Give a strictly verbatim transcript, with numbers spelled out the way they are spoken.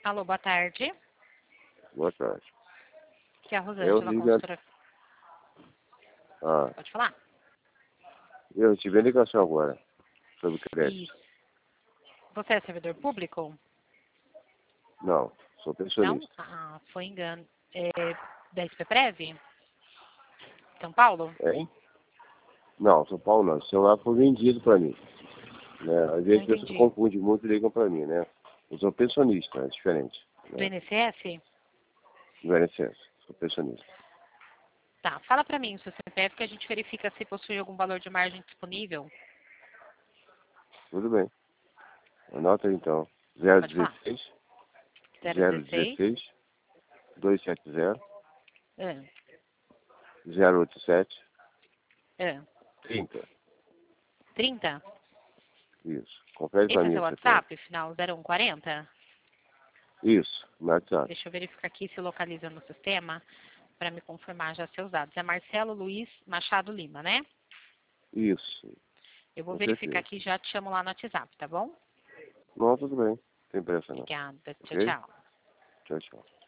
Alô, boa tarde. Boa tarde. Que é a Eu Rosângela, ligo... consultora. Ah, Pode falar? eu tive a ligação agora sobre crédito. Isso. Você é servidor público? Não, sou Não? pensionista. Ah, foi engano. É, da S P Prev? São Paulo? Hein? Não, São Paulo não. O celular foi vendido para mim. Né? Às vezes Não as pessoas entendi. confundem muito e ligam para mim, né? Eu sou pensionista, é diferente. Do Né? I N S S? Do I N S S, sou pensionista. Tá, fala pra mim o seu C P F que a gente verifica se possui algum valor de margem disponível. Tudo bem. Anota aí então. zero Pode falar. dezesseis, zero zero dezesseis. dezesseis, duzentos e setenta, É, zero oitenta e sete, é. trinta. trinta? Isso. Confere para Esse é mim seu o C P F. WhatsApp, final zero um quarenta? Isso, no WhatsApp. Deixa eu verificar aqui se localiza no sistema para me confirmar já seus dados. É Marcelo Luiz Machado Lima, né? Isso, Eu vou com verificar certeza. aqui e já te chamo lá no WhatsApp, tá bom? Não, tudo bem. Não tem pressa não. Obrigada. Tchau, Ok? tchau. Tchau, tchau.